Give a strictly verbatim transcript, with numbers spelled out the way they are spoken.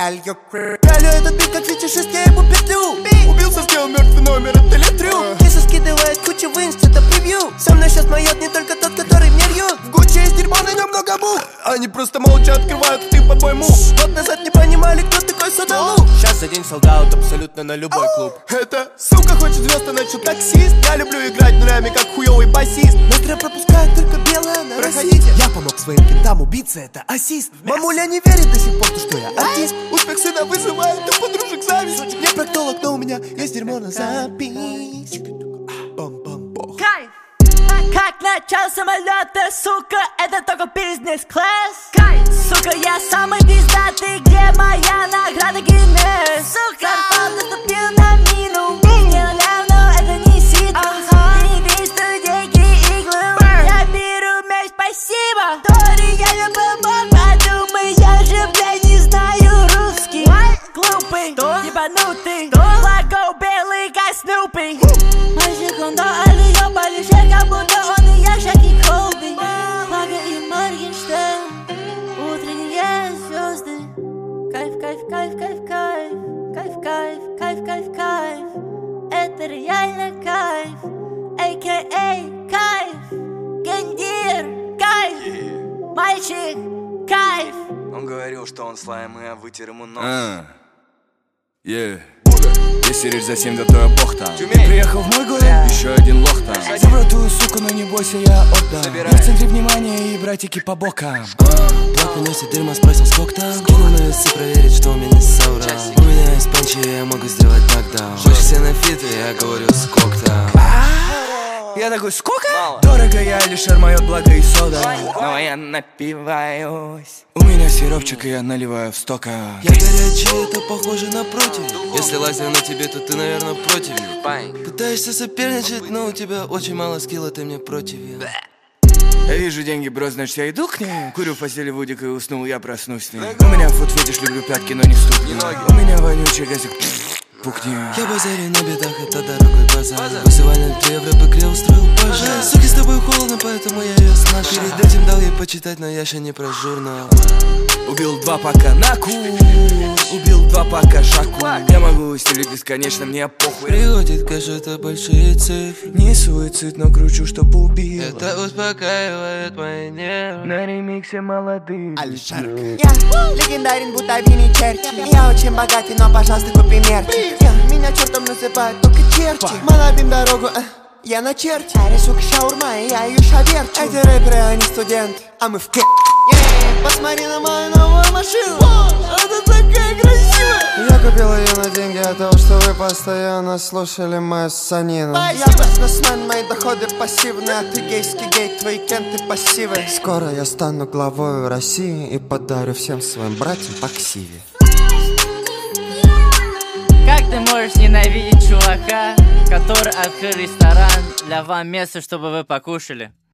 сталью. Пялю этот бит как фетишист, я ему петлю. Убился, сделал мертвый номер, это литрю. Киса скидывает кучу в инст, это превью. Со мной сейчас моет не только тот, который мне рьет. В Гуччи есть дерьмо, на нем много мух. Они просто молча открывают ты под мой мув. Год назад не понимали, кто такой Судалу. Сейчас за день солдат абсолютно на любой клуб. Это сука хочет звезд, она чё таксист. Я люблю играть нулями, как хуёвый басист. Метро пропускает только белая на Проходите. Я помог своим кентам убиться, это ассист. Мамуля не верит до сих пор, что я артист. Успех сына вызывает у подружек зависть. Не проктолог, но у меня есть дерьмо на запись. Кайф! Как начал самолета, сука, это только бизнес-класс. Кайф! Сука, я самый пиздатый, где моя награда Гиннес? Сука, он наступил на мину. Сделал, но это не ситка. Ты не видишь, что деньги иглы. Я беру мяч, спасибо. Тори, я не помог, подумай, я же, блядь, не знаю русский. Глупый, ебанутый, флаго белый, как Снупи. Мальчик, он до Алия полежит, как будто он и я, Жаки Колби. Флага и Моргенштерн, утренние звезды. Кайф, кайф, кайф, кайф, кайф, кайф, кайф, кайф, кайф, кайф. Это реально кайф, а.к.а. кайф. Гендир, кайф, мальчик, кайф. Он говорил, что он слайм, и я вытер ему нос. А, yeah. Если речь за семь, да то я бог там. Ты приехал в мой город, еще один лох там. Забрал твою суку, но не бойся, я отдам. Я в центре внимания и братики по бокам. Плак приносит дерьмо, спросил сколько там. Кинул на весы проверить, что у меня не соврал. У меня есть панчи, я могу сделать нокдаун. Хочешь все на фиты, я говорю сколько там. Я такой, сколько? Мало. Дорого, я лишь моё благо и сода. Но я напиваюсь. У меня сиропчик, и я наливаю в стока. Я горячий, это похоже на против. Если лазер на тебе, то ты, наверное, против. Пытаешься соперничать, но у тебя очень мало скилла, ты мне против. Я вижу деньги, бро, значит я иду к ней. Курю в постели Вудик и уснул, я проснусь с ней. У меня фут-фетиш, люблю пятки, но не ступни. У меня вонючий газик, пукни. Я базарю на бедах, это дорогой базар. Вызывали две в рэп-игре, устроил пожар. Суки, с тобой холодно, поэтому я ее сношу. Перед этим дал ей почитать, но я ще не про журнал. Убил два пака на кур, убил два пака шаку. Я могу стелить бесконечно, мне похуй. Приходит кэш, это большие цифры. Не суицид, но кручу, чтоб убил. Это успокаивает мои нервы. На ремиксе молодых. Алишер. Я легендарен, будто Винни Черчилль. Я очень богатый, но, пожалуйста, купи мерч. Я, меня чертом называют только черти. Мы набим дорогу, э, я на черти. Ари, сука, шаурма, и я ее шаверчу. Эти рэперы, они студент, а мы в к. Посмотри на мою новую машину, она такая красивая. Я купил ее на деньги от того, что вы постоянно слушали мою ссанину. Я бизнесмен, мои доходы пассивные, а ты гейский гей, твои кенты пассивы. Скоро я стану главой России и подарю всем своим братьям по ксиве. Как ты можешь ненавидеть чувака, который открыл ресторан для вам место, чтобы вы покушали?